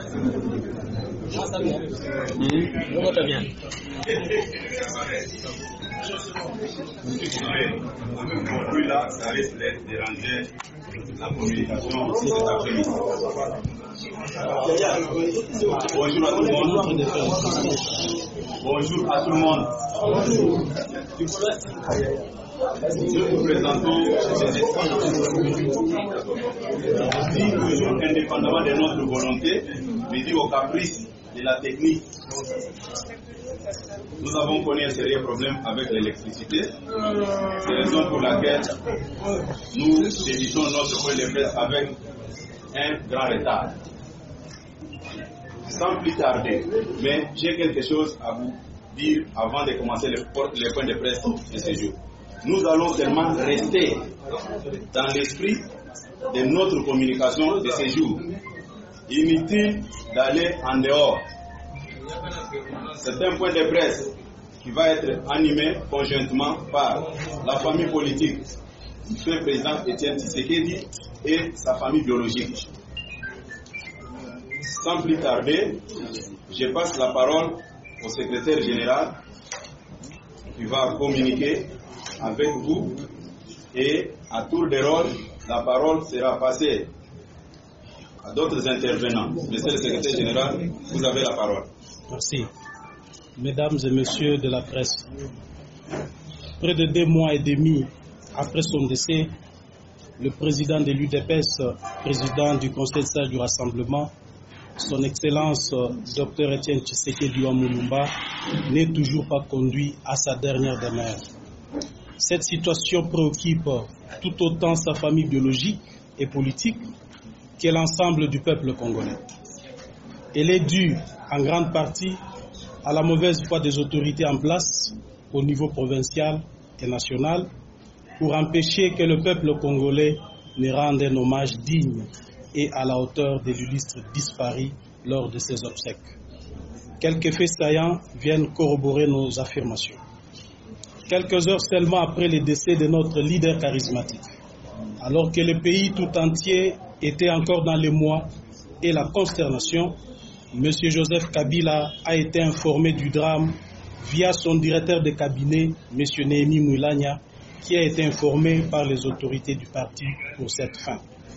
Aujourd'hui là, ça risque d'être déranger la communication aussi cet après-midi. Bonjour à tout le monde. Bonjour à tout le monde. Nous vous présentons des études toujours indépendamment de notre volonté, mais dû au caprice de la technique. Nous avons connu un sérieux problème avec l'électricité. C'est la raison pour laquelle nous débutons notre point de presse avec un grand retard. Sans plus tarder, mais j'ai quelque chose à vous dire avant de commencer le point de presse de ce jour. Nous allons seulement rester dans l'esprit de notre communication de ce jour. Inutile d'aller en dehors. C'est un point de presse qui va être animé conjointement par la famille politique du président Étienne Tshisekedi et sa famille biologique. Sans plus tarder, je passe la parole au secrétaire général qui va communiquer avec vous et à tour de rôle, la parole sera passée à d'autres intervenants. Monsieur le secrétaire général, vous avez la parole. Merci. Mesdames et messieurs de la presse, près de 2 mois et demi après son décès, le président de l'UDPS, président du Conseil d'État du Rassemblement, son Excellence Dr Étienne Tshisekedi wa Mulumba, n'est toujours pas conduit à sa dernière demeure. Cette situation préoccupe tout autant sa famille biologique et politique que l'ensemble du peuple congolais. Elle est due en grande partie à la mauvaise foi des autorités en place au niveau provincial et national pour empêcher que le peuple congolais ne rende un hommage digne et à la hauteur de l'illustre disparu lors de ses obsèques. Quelques faits saillants viennent corroborer nos affirmations. Quelques heures seulement après le décès de notre leader charismatique, alors que le pays tout entier était encore dans l'émoi et la consternation, M. Joseph Kabila a été informé du drame via son directeur de cabinet, M. Néhémie Moulania, qui a été informé par les autorités du parti pour cette fin.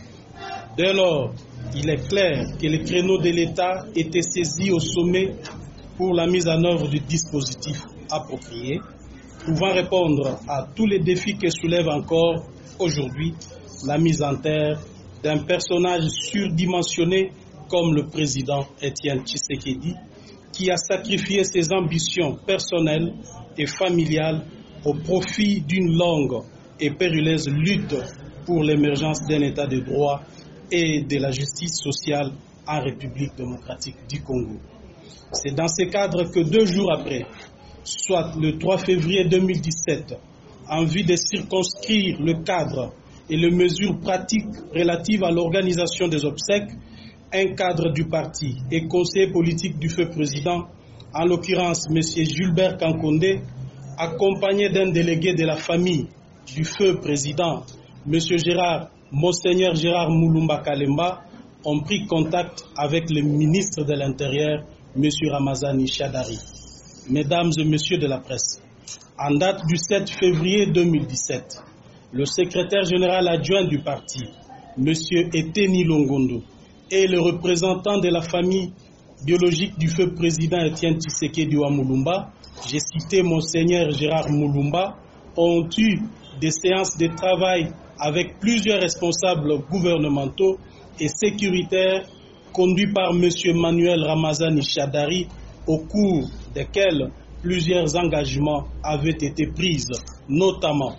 Dès lors, il est clair que les créneaux de l'État étaient saisis au sommet pour la mise en œuvre du dispositif approprié, pouvant répondre à tous les défis que soulève encore aujourd'hui la mise en terre d'un personnage surdimensionné comme le président Étienne Tshisekedi, qui a sacrifié ses ambitions personnelles et familiales au profit d'une longue et périlleuse lutte pour l'émergence d'un État de droit et de la justice sociale en République démocratique du Congo. C'est dans ce cadre que 2 jours après, soit le 3 février 2017, en vue de circonscrire le cadre et les mesures pratiques relatives à l'organisation des obsèques, un cadre du parti et conseiller politique du feu président, en l'occurrence M. Gilbert Kankonde, accompagné d'un délégué de la famille du feu président, M. Monseigneur Gérard Mulumba Kalemba, ont pris contact avec le ministre de l'Intérieur, M. Ramazani Shadari. Mesdames et messieurs de la presse, en date du 7 février 2017, le secrétaire général adjoint du parti, M. Eteni Longondo, et le représentant de la famille biologique du feu président Étienne Tshisekedi wa Mulumba, j'ai cité Monseigneur Gérard Mulumba, ont eu des séances de travail avec plusieurs responsables gouvernementaux et sécuritaires conduits par M. Manuel Ramazani Shadari, au cours desquels plusieurs engagements avaient été pris, notamment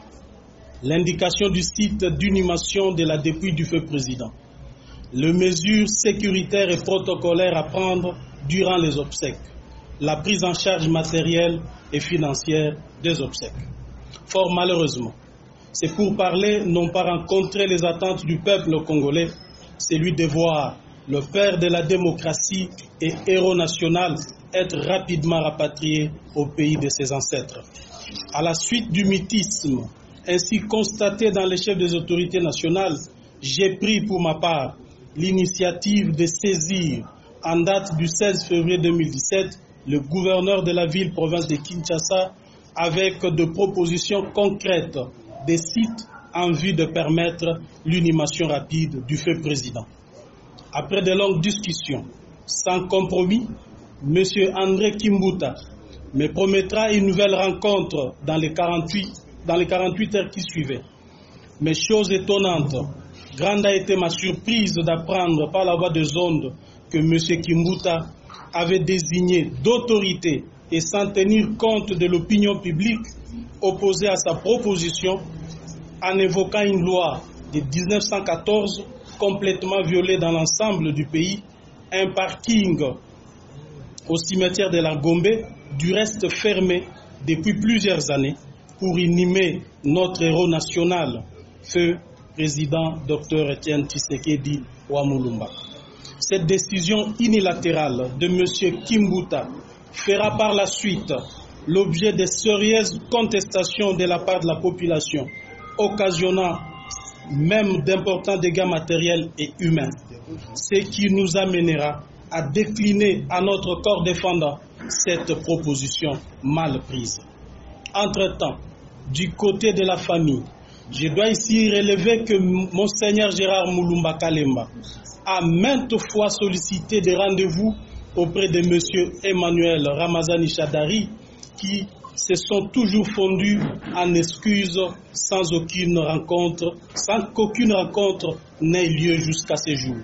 l'indication du site d'inhumation de la dépouille du feu président, les mesures sécuritaires et protocolaires à prendre durant les obsèques, la prise en charge matérielle et financière des obsèques. Fort malheureusement, ces pourparlers n'ont pas rencontré les attentes du peuple congolais, celui de voir le père de la démocratie et héros national être rapidement rapatrié au pays de ses ancêtres. À la suite du mutisme ainsi constaté dans les chefs des autorités nationales, j'ai pris pour ma part l'initiative de saisir, en date du 16 février 2017, le gouverneur de la ville-province de Kinshasa avec de propositions concrètes des sites en vue de permettre l'inhumation rapide du feu président. Après de longues discussions, sans compromis, M. André Kimbuta me promettra une nouvelle rencontre dans les 48 heures qui suivaient. Mais chose étonnante, grande a été ma surprise d'apprendre par la voix des ondes que M. Kimbuta avait désigné d'autorité et sans tenir compte de l'opinion publique opposée à sa proposition en évoquant une loi de 1914 complètement violée dans l'ensemble du pays, un parking au cimetière de la Gombe, du reste fermé depuis plusieurs années pour inhumer notre héros national, feu président Dr Etienne Tshisekedi Wamulumba. Cette décision unilatérale de M. Kimbuta fera par la suite l'objet de sérieuses contestations de la part de la population, occasionnant même d'importants dégâts matériels et humains, ce qui nous amènera à décliner à notre corps défendant cette proposition mal prise. Entre-temps, du côté de la famille, je dois ici relever que Monseigneur Gérard Mulumba Kalemba a maintes fois sollicité des rendez-vous auprès de M. Emmanuel Ramazani Shadari, qui se sont toujours fondus en excuses sans qu'aucune rencontre n'ait lieu jusqu'à ce jour.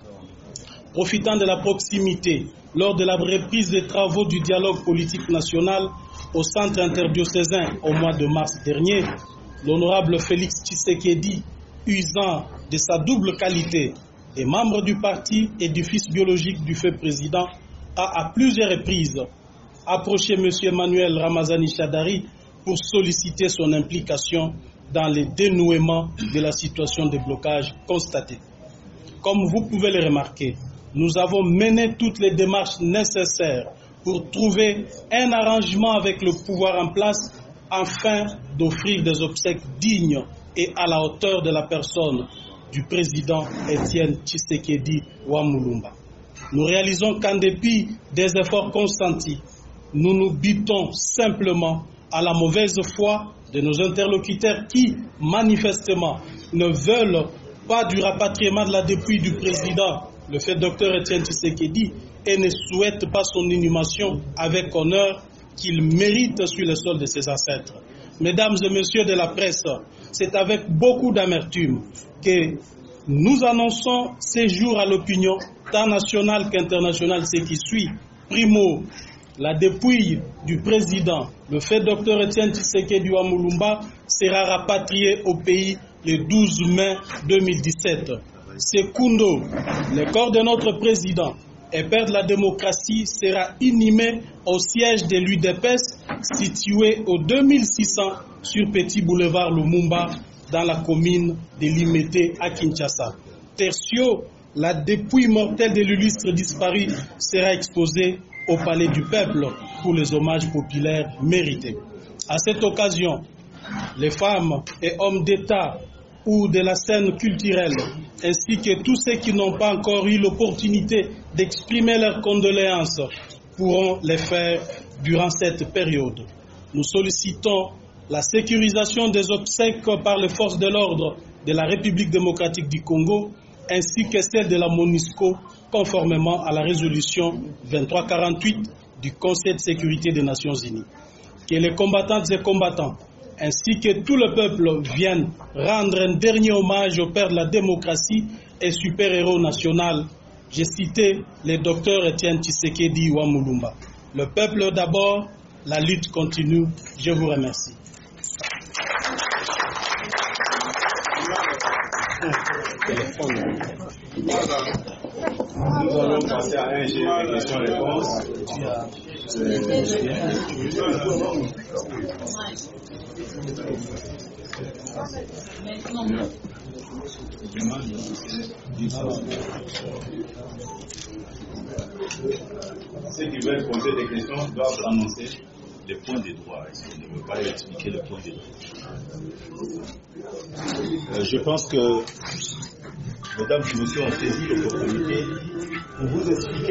Profitant de la proximité, lors de la reprise des travaux du dialogue politique national au centre interdiocésain au mois de mars dernier, l'honorable Félix Tshisekedi, usant de sa double qualité des membres du parti et du fils biologique du feu président, a à plusieurs reprises approché M. Emmanuel Ramazani Shadari pour solliciter son implication dans le dénouement de la situation de blocage constatée. Comme vous pouvez le remarquer, nous avons mené toutes les démarches nécessaires pour trouver un arrangement avec le pouvoir en place afin d'offrir des obsèques dignes et à la hauteur de la personne du président Etienne Tshisekedi Wamulumba. Nous réalisons qu'en dépit des efforts consentis, nous nous butons simplement à la mauvaise foi de nos interlocuteurs qui, manifestement, ne veulent pas du rapatriement de la dépouille du président, le fait Dr Etienne Tshisekedi, et ne souhaitent pas son inhumation avec honneur qu'il mérite sur le sol de ses ancêtres. Mesdames et messieurs de la presse, c'est avec beaucoup d'amertume que nous annonçons ces jours à l'opinion, tant nationale qu'internationale, ce qui suit. Primo, la dépouille du président, le fait Dr Etienne Tshisekedi Wamulumba, sera rapatrié au pays le 12 mai 2017. Secundo, le corps de notre président et père de la démocratie sera inhumé au siège de l'UDPS situé au 2600 sur Petit Boulevard Lumumba dans la commune de Limete à Kinshasa. Tertio, la dépouille mortelle de l'illustre disparu sera exposée au Palais du Peuple pour les hommages populaires mérités. À cette occasion, les femmes et hommes d'État ou de la scène culturelle, ainsi que tous ceux qui n'ont pas encore eu l'opportunité d'exprimer leurs condoléances, pourront les faire durant cette période. Nous sollicitons la sécurisation des obsèques par les forces de l'ordre de la République démocratique du Congo, ainsi que celle de la MONUSCO, conformément à la résolution 2348 du Conseil de sécurité des Nations Unies. Que les combattantes et combattants, ainsi que tout le peuple, viennent rendre un dernier hommage au père de la démocratie et super-héros national. J'ai cité le docteur Etienne Tshisekedi Wamulumba. Le peuple d'abord, la lutte continue. Je vous remercie. Nous allons passer à un jeu de questions-réponses. Ceux qui veulent poser des questions doivent annoncer les points de droit. Je ne veux pas expliquer les points de droit. Je pense que mesdames et messieurs, ont saisi l'opportunité pour vous expliquer